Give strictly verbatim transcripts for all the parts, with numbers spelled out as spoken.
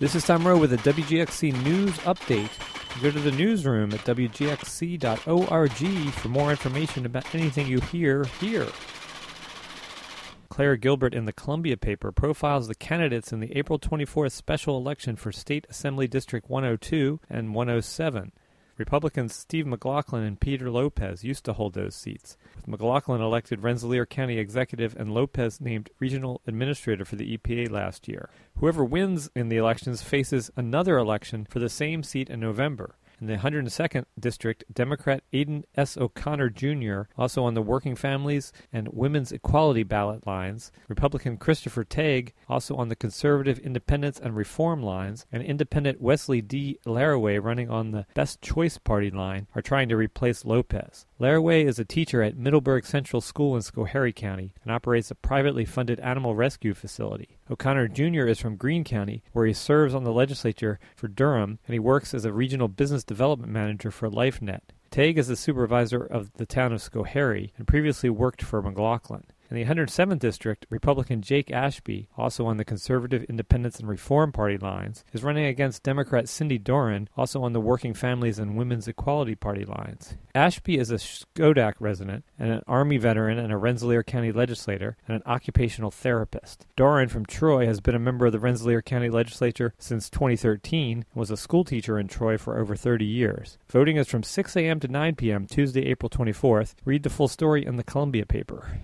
This is Tom Rowe with a W G X C News Update. Go to the newsroom at W G X C dot org for more information about anything you hear here. Claire Gilbert in the Columbia paper profiles the candidates in the April twenty-fourth special election for State Assembly District one oh two and one oh seven. Republicans Steve McLaughlin and Peter Lopez used to hold those seats, with McLaughlin elected Rensselaer County Executive and Lopez named Regional Administrator for the E P A last year. Whoever wins in the elections faces another election for the same seat in November. In the one hundred second District, Democrat Aidan S. O'Connor Junior, also on the Working Families and Women's Equality ballot lines, Republican Christopher Tague, also on the Conservative Independence and Reform lines, and Independent Wesley D. Laraway running on the Best Choice Party line, are trying to replace Lopez. Laraway is a teacher at Middleburg Central School in Schoharie County and operates a privately funded animal rescue facility. O'Connor Junior is from Greene County, where he serves on the legislature for Durham, and he works as a regional business development manager for LifeNet. Tague is the supervisor of the town of Schoharie and previously worked for McLaughlin. In the one hundred seventh District, Republican Jake Ashby, also on the Conservative Independence and Reform Party lines, is running against Democrat Cindy Doran, also on the Working Families and Women's Equality Party lines. Ashby is a Schodack resident and an Army veteran and a Rensselaer County legislator and an occupational therapist. Doran from Troy has been a member of the Rensselaer County Legislature since twenty thirteen and was a school teacher in Troy for over thirty years. Voting is from six a.m. to nine p.m. Tuesday, April twenty-fourth. Read the full story in the Columbia paper.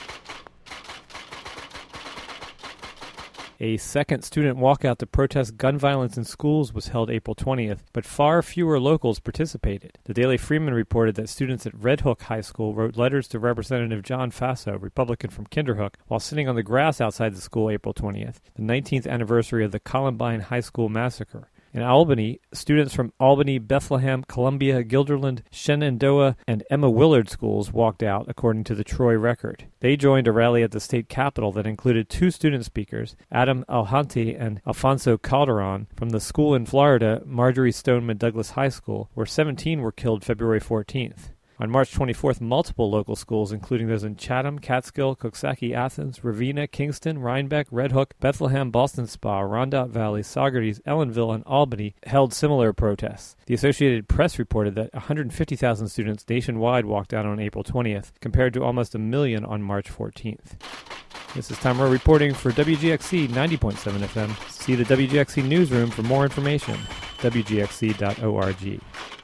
A second student walkout to protest gun violence in schools was held April twentieth, but far fewer locals participated. The Daily Freeman reported that students at Red Hook High School wrote letters to Representative John Faso, Republican from Kinderhook, while sitting on the grass outside the school April twentieth, the nineteenth anniversary of the Columbine High School massacre. In Albany, students from Albany, Bethlehem, Columbia, Guilderland, Shenandoah, and Emma Willard schools walked out, according to the Troy Record. They joined a rally at the state capitol that included two student speakers, Adam Alhanti and Alfonso Calderon, from the school in Florida, Marjorie Stoneman Douglas High School, where seventeen were killed February fourteenth. On March twenty-fourth, multiple local schools, including those in Chatham, Catskill, Coxsackie, Athens, Ravenna, Kingston, Rhinebeck, Red Hook, Bethlehem, Boston Spa, Rondout Valley, Saugerties, Ellenville, and Albany held similar protests. The Associated Press reported that one hundred fifty thousand students nationwide walked out on April twentieth, compared to almost a million on March fourteenth. This is Tom Rowe reporting for W G X C ninety point seven F M. See the W G X C newsroom for more information. W G X C dot org.